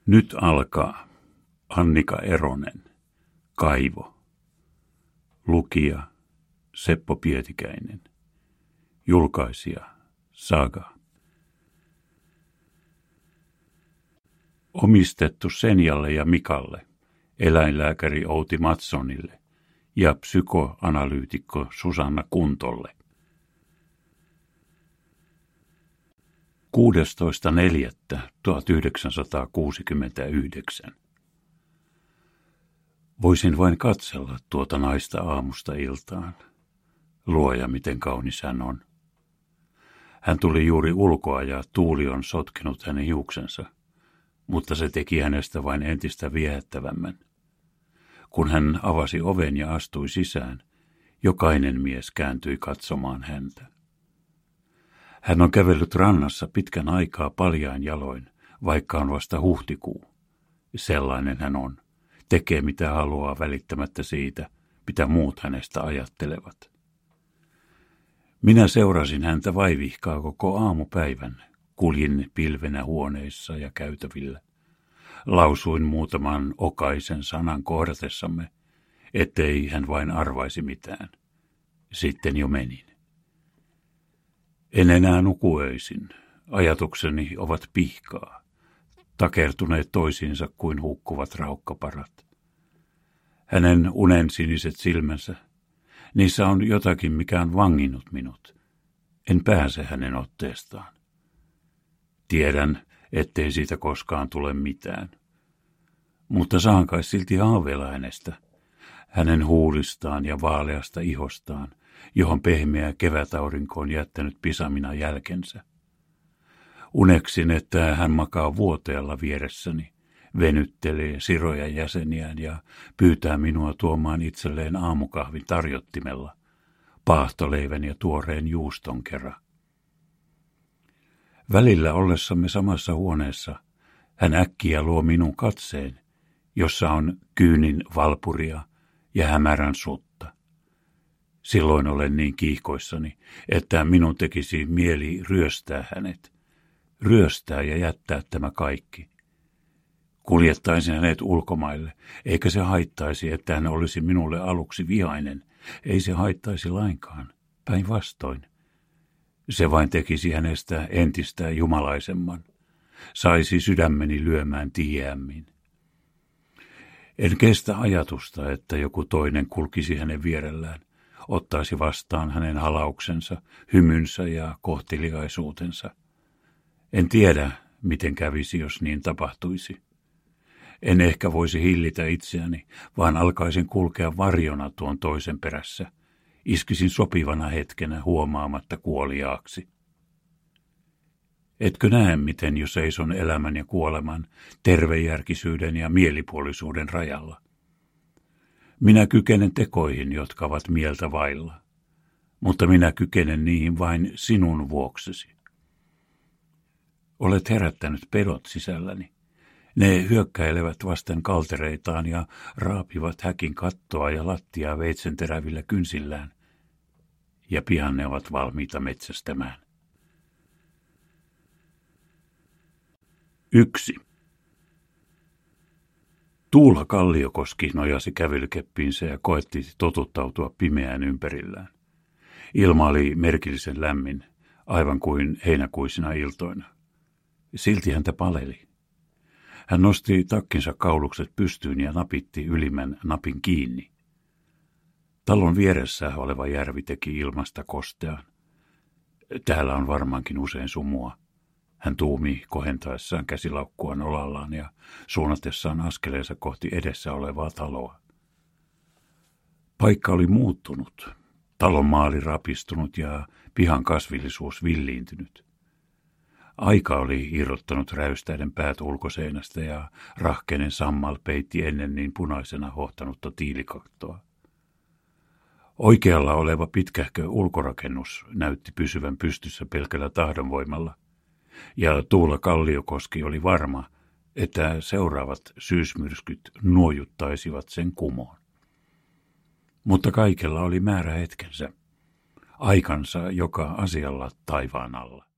Nyt alkaa. Annika Eronen. Kaivo. Lukija Seppo Pietikäinen. Julkaisija Saga. Omistettu Senjalle ja Mikalle, eläinlääkäri Outi Mattsonille ja psykoanalyytikko Susanna Kuntolle. 16.4.1969. Voisin vain katsella tuota naista aamusta iltaan. Luoja, miten kaunis hän on. Hän tuli juuri ulkoa ja tuuli on sotkenut hänen hiuksensa, mutta se teki hänestä vain entistä viehättävämmän. Kun hän avasi oven ja astui sisään, jokainen mies kääntyi katsomaan häntä. Hän on kävellyt rannassa pitkän aikaa paljain jaloin, vaikka on vasta huhtikuu. Sellainen hän on. Tekee mitä haluaa välittämättä siitä, mitä muut hänestä ajattelevat. Minä seurasin häntä vaivihkaa koko aamupäivän. Kuljin pilvenä huoneissa ja käytävillä. Lausuin muutaman okaisen sanan kohdatessamme, ettei hän vain arvaisi mitään. Sitten jo menin. En enää nuku öisin. Ajatukseni ovat pihkaa, takertuneet toisiinsa kuin hukkuvat raukkaparat. Hänen unensiniset silmänsä, niissä on jotakin, mikä on vanginnut minut. En pääse hänen otteestaan. Tiedän, ettei siitä koskaan tule mitään. Mutta saan kai silti haaveilla hänestä, hänen huulistaan ja vaaleasta ihostaan, johon pehmeä kevätaurinko on jättänyt pisamina jälkensä. Uneksin, että hän makaa vuoteella vieressäni, venyttelee siroja jäseniään ja pyytää minua tuomaan itselleen aamukahvin tarjottimella, paahtoleivän ja tuoreen juuston kerran. Välillä ollessamme samassa huoneessa hän äkkiä luo minun katseen, jossa on kyynin valpuria ja hämärän sutta. Silloin olen niin kiihkoissani, että minun tekisi mieli ryöstää hänet. Ryöstää ja jättää tämä kaikki. Kuljettaisin hänet ulkomaille, eikä se haittaisi, että hän olisi minulle aluksi vihainen. Ei se haittaisi lainkaan, päinvastoin. Se vain tekisi hänestä entistä jumalaisemman. Saisi sydämeni lyömään tiheämmin. En kestä ajatusta, että joku toinen kulkisi hänen vierellään, ottaisi vastaan hänen halauksensa, hymynsä ja kohteliaisuutensa. En tiedä, miten kävisi, jos niin tapahtuisi. En ehkä voisi hillitä itseäni, vaan alkaisin kulkea varjona tuon toisen perässä. Iskisin sopivana hetkenä huomaamatta kuoliaaksi. Etkö näe, miten jo seison elämän ja kuoleman, tervejärkisyyden ja mielipuolisuuden rajalla? Minä kykenen tekoihin, jotka ovat mieltä vailla, mutta minä kykenen niihin vain sinun vuoksesi. Olet herättänyt pedot sisälläni. Ne hyökkäilevät vasten kaltereitaan ja raapivat häkin kattoa ja lattiaa veitsenterävillä kynsillään. Ja pian ne ovat valmiita metsästämään. 1. Tuula Kalliokoski nojasi kävelykeppiinsä ja koetti totuttautua pimeään ympärillään. Ilma oli merkillisen lämmin, aivan kuin heinäkuisina iltoina. Silti häntä paleli. Hän nosti takkinsa kaulukset pystyyn ja napitti ylimmän napin kiinni. Talon vieressä oleva järvi teki ilmasta kostean. Täällä on varmaankin usein sumua. Hän tuumi kohentaessaan käsilaukkuaan olallaan ja suunnatessaan askeleensa kohti edessä olevaa taloa. Paikka oli muuttunut. Talon maali rapistunut ja pihan kasvillisuus villiintynyt. Aika oli irrottanut räystäiden päät ulkoseinästä ja rahkeinen sammal peitti ennen niin punaisena hohtanutta tiilikattoa. Oikealla oleva pitkähkö ulkorakennus näytti pysyvän pystyssä pelkällä tahdonvoimalla, ja Tuula Kalliokoski oli varma, että seuraavat syysmyrskyt nuojuttaisivat sen kumoon. Mutta kaikella oli määrä hetkensä, aikansa joka asialla taivaan alla.